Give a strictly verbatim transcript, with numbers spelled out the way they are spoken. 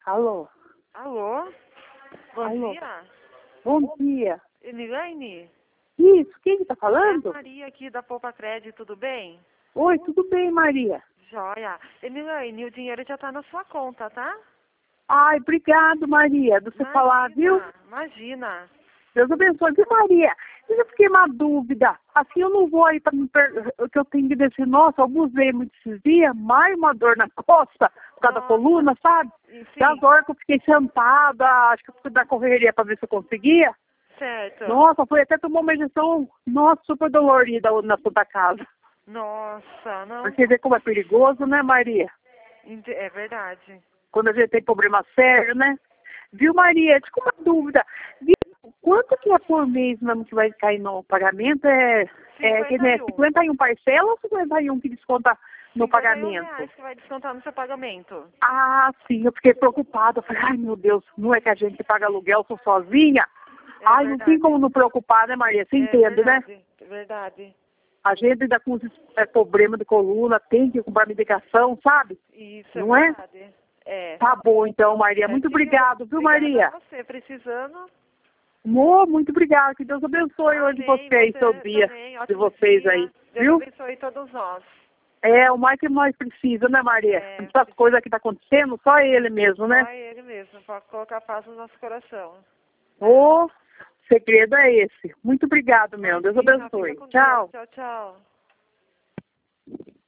Alô? Alô? Bom Alô? dia. Bom dia. Elaine? Isso, quem está É a falando? Maria aqui da Poupa Crédito, tudo bem? Oi, tudo bem, Maria? Joia. Elaine, o dinheiro já tá na sua conta, tá? Ai, obrigado, Maria, de você falar, viu? Imagina. Deus abençoe. Viu, Maria? Eu fiquei uma dúvida. Assim, eu não vou aí para me per... que eu tenho que descer. Nossa, eu abusei muito esses dias, mais uma dor na costa, por causa da Nossa. coluna, sabe? Sim. Das horas que eu fiquei sentada, acho que eu fui dar correria para ver se eu conseguia. Certo. Nossa, foi até tomar uma injeção, nossa, super dolorida na Santa Casa. Nossa, não. Porque vê como é perigoso, né, Maria? Ente- É verdade. Quando a gente tem problema sério, né? Viu, Maria? Desculpa a dúvida. Viu, quanto que é por mês mesmo que vai cair no pagamento? É, é, que, né, cinquenta e um. cinquenta e um parcela ou cinquenta e um que desconta no cinquenta e um pagamento? reais que vai descontar no seu pagamento. Ah, sim, eu fiquei preocupada. Eu falei, ai, meu Deus, não é que a gente paga aluguel, sou sozinha? É ai, não tem verdade. como não preocupar, né, Maria? Você É entende, né? verdade. É verdade. A gente ainda com os é, problema de coluna, tem que comprar medicação, sabe? Isso, é Não é? verdade. É. Tá bom, então, Maria. Muito Certinho. obrigado, viu, Obrigada Maria? a você. Precisando? Amor, muito obrigada. Que Deus abençoe hoje Amém. você e seu Você dia também. de Ótimo vocês dia. aí, Deus viu? abençoe todos nós. É o mais que nós precisamos, né, Maria? É, Essas coisas que tá acontecendo, só ele mesmo, né? só Ele mesmo, para colocar paz no nosso coração. O segredo é esse. Muito obrigado, meu. Deus Imagina, abençoe. fica com Deus. Tchau. Tchau, tchau.